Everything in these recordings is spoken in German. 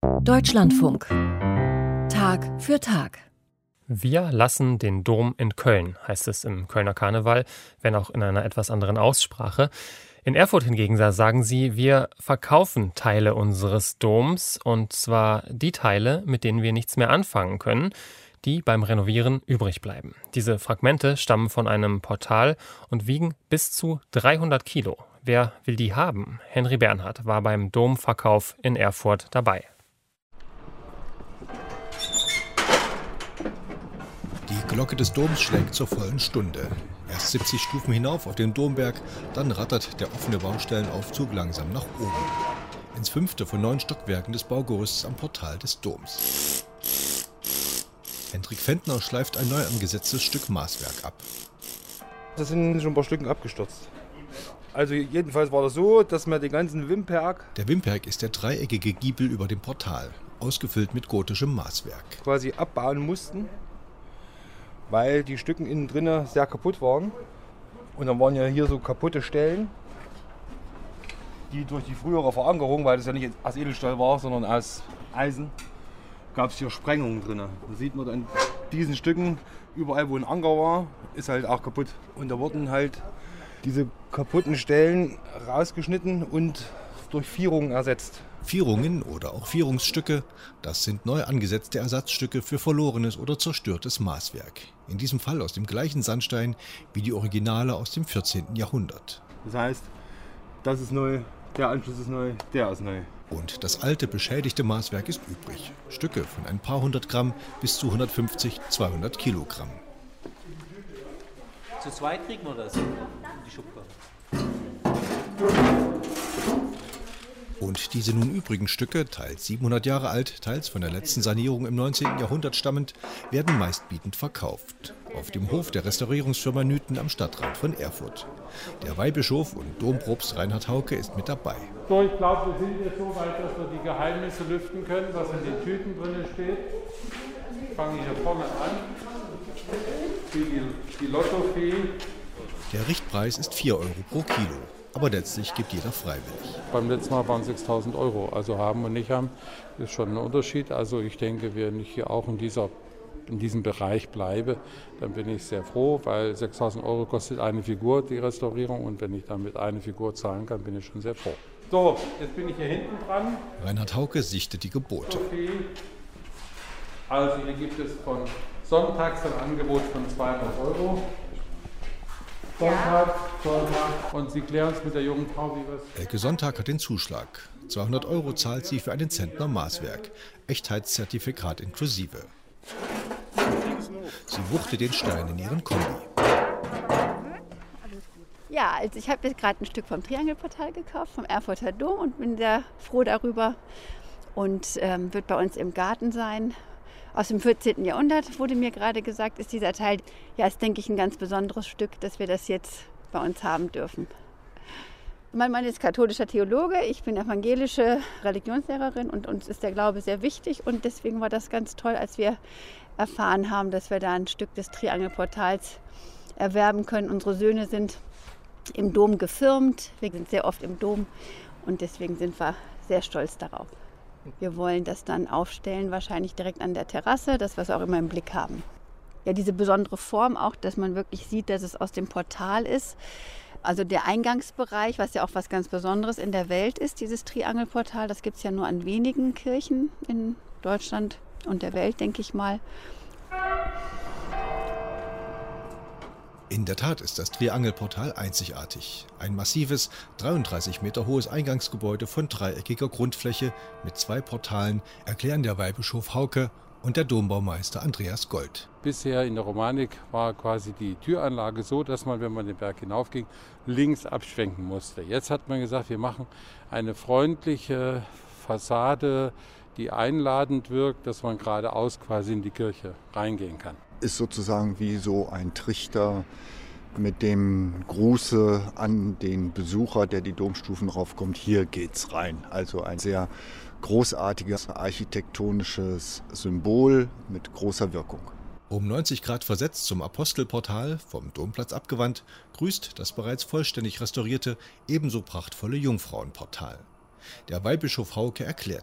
Deutschlandfunk. Tag für Tag. Wir lassen den Dom in Köln, heißt es im Kölner Karneval, wenn auch in einer etwas anderen Aussprache. In Erfurt hingegen, da sagen sie, wir verkaufen Teile unseres Doms, und zwar die Teile, mit denen wir nichts mehr anfangen können, die beim Renovieren übrig bleiben. Diese Fragmente stammen von einem Portal und wiegen bis zu 300 Kilo. Wer will die haben? Henry Bernhard war beim Domverkauf in Erfurt dabei. Die Glocke des Doms schlägt zur vollen Stunde. Erst 70 Stufen hinauf auf den Domberg, dann rattert der offene Baustellenaufzug langsam nach oben. Ins 5. von 9 Stockwerken des Baugerüsts am Portal des Doms. Hendrik Fendner schleift ein neu angesetztes Stück Maßwerk ab. Das sind schon ein paar Stücken abgestürzt. Also jedenfalls war das so, dass wir den ganzen Wimperg... Der Wimperg ist der dreieckige Giebel über dem Portal, ausgefüllt mit gotischem Maßwerk. ...quasi abbauen mussten, weil die Stücken innen drin sehr kaputt waren. Und dann waren ja hier so kaputte Stellen, die durch die frühere Verankerung, weil das ja nicht aus Edelstahl war, sondern aus Eisen, gab es hier Sprengungen drin. Da sieht man dann diesen Stücken, überall wo ein Anker war, ist halt auch kaputt. Und da wurden halt diese kaputten Stellen rausgeschnitten und durch Vierungen ersetzt. Vierungen oder auch Vierungsstücke, das sind neu angesetzte Ersatzstücke für verlorenes oder zerstörtes Maßwerk. In diesem Fall aus dem gleichen Sandstein wie die Originale aus dem 14. Jahrhundert. Das heißt, das ist neu, der Anschluss ist neu, der ist neu. Und das alte, beschädigte Maßwerk ist übrig. Stücke von ein paar hundert Gramm bis zu 150, 200 Kilogramm. Zu zweit kriegen wir das, die Schubkarre. Und diese nun übrigen Stücke, teils 700 Jahre alt, teils von der letzten Sanierung im 19. Jahrhundert stammend, werden meistbietend verkauft. Auf dem Hof der Restaurierungsfirma Nüten am Stadtrand von Erfurt. Der Weihbischof und Dompropst Reinhard Hauke ist mit dabei. So, ich glaube, wir sind jetzt so weit, dass wir die Geheimnisse lüften können, was in den Tüten drin steht. Ich fange hier vorne an. Die Lottofee. Der Richtpreis ist 4 Euro pro Kilo. Aber letztlich gibt jeder freiwillig. Beim letzten Mal waren es 6.000 Euro. Also haben und nicht haben, ist schon ein Unterschied. Also ich denke, wenn ich hier auch in diesem Bereich bleibe, dann bin ich sehr froh, weil 6.000 Euro kostet eine Figur, die Restaurierung. Und wenn ich damit eine Figur zahlen kann, bin ich schon sehr froh. So, jetzt bin ich hier hinten dran. Reinhard Hauke sichtet die Gebote. Also hier gibt es von sonntags ein Angebot von 200 Euro. Sonntag. Und Sie klären es mit der jungen Frau, wie wir es... Elke Sonntag hat den Zuschlag. 200 Euro zahlt sie für einen Zentner Maßwerk. Echtheitszertifikat inklusive. Sie wuchtet den Stein in ihren Kombi. Ja, also ich habe jetzt gerade ein Stück vom Triangelportal gekauft, vom Erfurter Dom, und bin sehr froh darüber. Und wird bei uns im Garten sein. Aus dem 14. Jahrhundert wurde mir gerade gesagt, ist dieser Teil, ja, ist, denke ich, ein ganz besonderes Stück, dass wir das jetzt bei uns haben dürfen. Mein Mann ist katholischer Theologe, ich bin evangelische Religionslehrerin und uns ist der Glaube sehr wichtig. Und deswegen war das ganz toll, als wir erfahren haben, dass wir da ein Stück des Triangelportals erwerben können. Unsere Söhne sind im Dom gefirmt, wir sind sehr oft im Dom und deswegen sind wir sehr stolz darauf. Wir wollen das dann aufstellen, wahrscheinlich direkt an der Terrasse, das was wir auch immer im Blick haben. Ja, diese besondere Form auch, dass man wirklich sieht, dass es aus dem Portal ist. Also der Eingangsbereich, was ja auch was ganz Besonderes in der Welt ist, dieses Triangelportal, das gibt es ja nur an wenigen Kirchen in Deutschland und der Welt, denke ich mal. In der Tat ist das Triangelportal einzigartig. Ein massives, 33 Meter hohes Eingangsgebäude von dreieckiger Grundfläche mit 2 Portalen, erklären der Weihbischof Hauke und der Dombaumeister Andreas Gold. Bisher in der Romanik war quasi die Türanlage so, dass man, wenn man den Berg hinaufging, links abschwenken musste. Jetzt hat man gesagt, wir machen eine freundliche Fassade, die einladend wirkt, dass man geradeaus quasi in die Kirche reingehen kann. Ist sozusagen wie so ein Trichter mit dem Gruße an den Besucher, der die Domstufen raufkommt, hier geht's rein. Also ein sehr großartiges architektonisches Symbol mit großer Wirkung. Um 90 Grad versetzt zum Apostelportal, vom Domplatz abgewandt, grüßt das bereits vollständig restaurierte, ebenso prachtvolle Jungfrauenportal. Der Weihbischof Hauke erklärt es.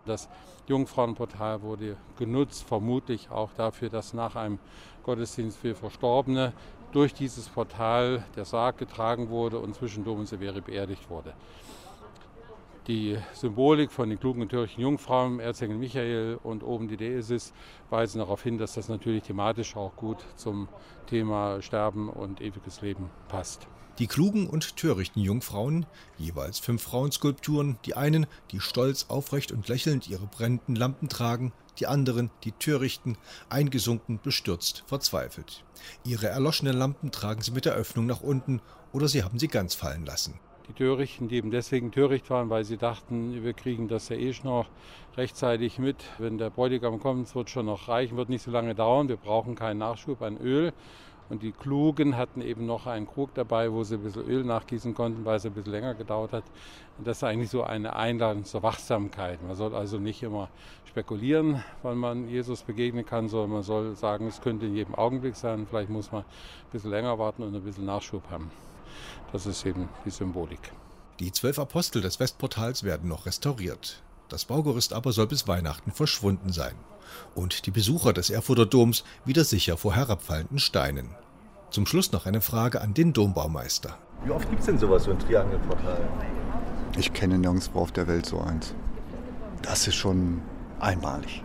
Das Jungfrauenportal wurde genutzt, vermutlich auch dafür, dass nach einem Gottesdienst für Verstorbene durch dieses Portal der Sarg getragen wurde und zwischen Dom und Severi beerdigt wurde. Die Symbolik von den klugen und törichten Jungfrauen, Erzengel Michael und oben die Deesis weisen darauf hin, dass das natürlich thematisch auch gut zum Thema Sterben und ewiges Leben passt. Die klugen und törichten Jungfrauen, jeweils 5 Frauenskulpturen, die einen, die stolz, aufrecht und lächelnd ihre brennenden Lampen tragen, die anderen, die törichten, eingesunken, bestürzt, verzweifelt. Ihre erloschenen Lampen tragen sie mit der Öffnung nach unten oder sie haben sie ganz fallen lassen. Die Törichten, die eben deswegen töricht waren, weil sie dachten, wir kriegen das ja noch rechtzeitig mit. Wenn der Bräutigam kommt, es wird schon noch reichen, wird nicht so lange dauern, wir brauchen keinen Nachschub an Öl. Und die Klugen hatten eben noch einen Krug dabei, wo sie ein bisschen Öl nachgießen konnten, weil es ein bisschen länger gedauert hat. Und das ist eigentlich so eine Einladung zur Wachsamkeit. Man soll also nicht immer spekulieren, wann man Jesus begegnen kann, sondern man soll sagen, es könnte in jedem Augenblick sein. Vielleicht muss man ein bisschen länger warten und ein bisschen Nachschub haben. Das ist eben die Symbolik. Die 12 Apostel des Westportals werden noch restauriert. Das Baugerüst aber soll bis Weihnachten verschwunden sein. Und die Besucher des Erfurter Doms wieder sicher vor herabfallenden Steinen. Zum Schluss noch eine Frage an den Dombaumeister. Wie oft gibt es denn sowas, so ein Triangelportal? Ich kenne nirgendwo auf der Welt so eins. Das ist schon einmalig.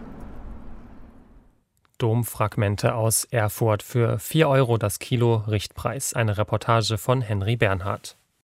Domfragmente aus Erfurt für 4 € das Kilo Richtpreis. Eine Reportage von Henry Bernhard.